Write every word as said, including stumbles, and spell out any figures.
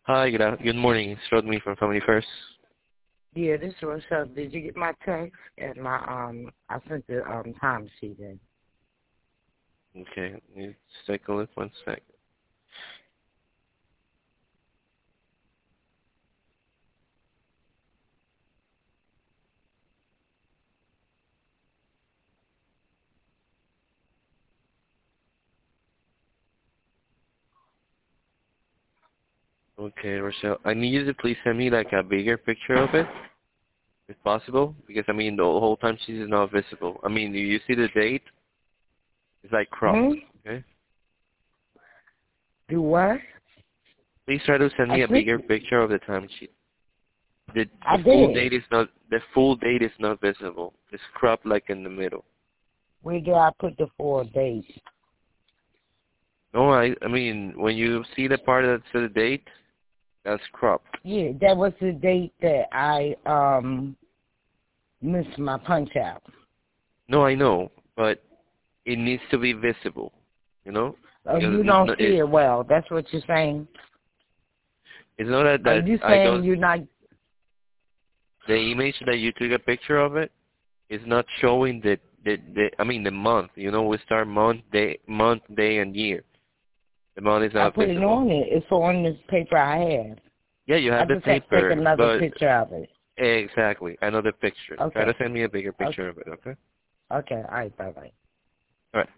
Hi, good, af- good morning. It's Rodney from Family First. Yeah, this is what's up. Did you get my text and my um? I sent the um time sheet in. Okay, let me just take a look one sec. Okay, Rochelle, I need you to please send me like a bigger picture of it, if possible, because I mean the whole time sheet is not visible. I mean, do you see the date? It's like cropped. Hmm. Okay. Do what? Please try to send I me a think bigger picture of the time sheet. The I the full did. date is not the full date is not visible. It's cropped like in the middle. Where did I put the four days? No, I I mean when you see the part that says the date, that's cropped. Yeah, that was the date that I um missed my punch out. No, I know, but it needs to be visible, you know, Oh, because you it's don't not, see it, it well. That's what you're saying. it's not that, Are that you I saying don't, you're not? the image that you took a picture of it is not showing the, the, the I mean the month, you know, we start month, day, month, day, and year. The month is I not put it visible. on it. It's on this paper I have. Yeah, you I have the just have to take paper, another but picture of it. exactly, I know the picture. Try to Okay. send me a bigger picture Okay. of it, okay? Okay. All right. Bye bye. All right.